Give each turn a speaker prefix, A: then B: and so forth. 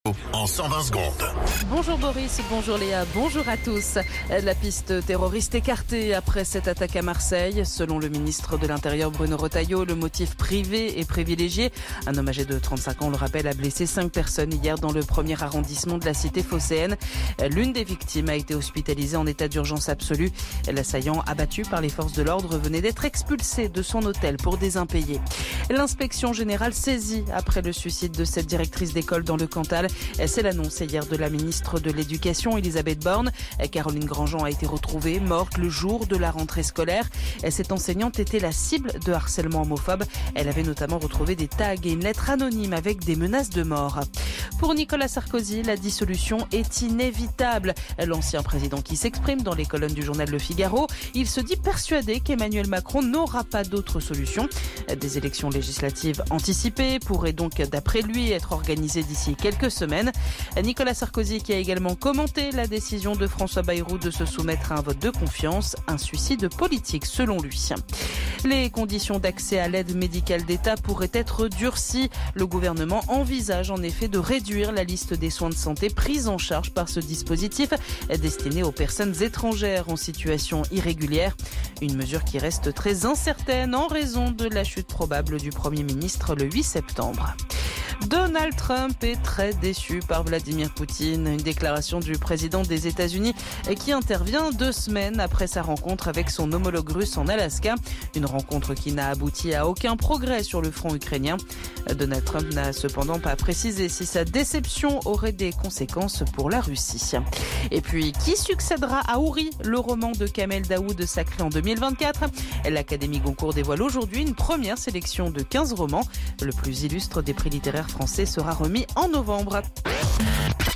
A: En 120 secondes.
B: Bonjour Boris, bonjour Léa, bonjour à tous. La piste terroriste écartée après cette attaque à Marseille. Selon le ministre de l'Intérieur Bruno Retailleau, le motif privé est privilégié. Un homme âgé de 35 ans, on le rappelle, a blessé 5 personnes hier dans le premier arrondissement de la cité phocéenne. L'une des victimes a été hospitalisée en état d'urgence absolue. L'assaillant, abattu par les forces de l'ordre, venait d'être expulsé de son hôtel pour des impayés. L'inspection générale saisie après le suicide de cette directrice d'école dans le Cantal. C'est l'annonce hier de la ministre de l'Éducation, Elisabeth Borne. Caroline Grandjean a été retrouvée morte le jour de la rentrée scolaire. Cette enseignante était la cible de harcèlement homophobe. Elle avait notamment retrouvé des tags et une lettre anonyme avec des menaces de mort. Pour Nicolas Sarkozy, la dissolution est inévitable. L'ancien président qui s'exprime dans les colonnes du journal Le Figaro, il se dit persuadé qu'Emmanuel Macron n'aura pas d'autre solution. Des élections législatives anticipées pourraient donc, d'après lui, être organisées d'ici quelques semaines. Nicolas Sarkozy qui a également commenté la décision de François Bayrou de se soumettre à un vote de confiance, un suicide politique selon lui. Les conditions d'accès à l'aide médicale d'État pourraient être durcies. Le gouvernement envisage en effet de réduire la liste des soins de santé pris en charge par ce dispositif destiné aux personnes étrangères en situation irrégulière. Une mesure qui reste très incertaine en raison de la chute probable du Premier ministre le 8 septembre. Donald Trump est très déçu par Vladimir Poutine. Une déclaration du président des États-Unis qui intervient 2 semaines après sa rencontre avec son homologue russe en Alaska. Une rencontre qui n'a abouti à aucun progrès sur le front ukrainien. Donald Trump n'a cependant pas précisé si sa déception aurait des conséquences pour la Russie. Et puis, qui succédera à Houri, le roman de Kamel Daoud sacré en 2024 ? L'Académie Goncourt dévoile aujourd'hui une première sélection de 15 romans. Le plus illustre des prix littéraires français sera remis en novembre.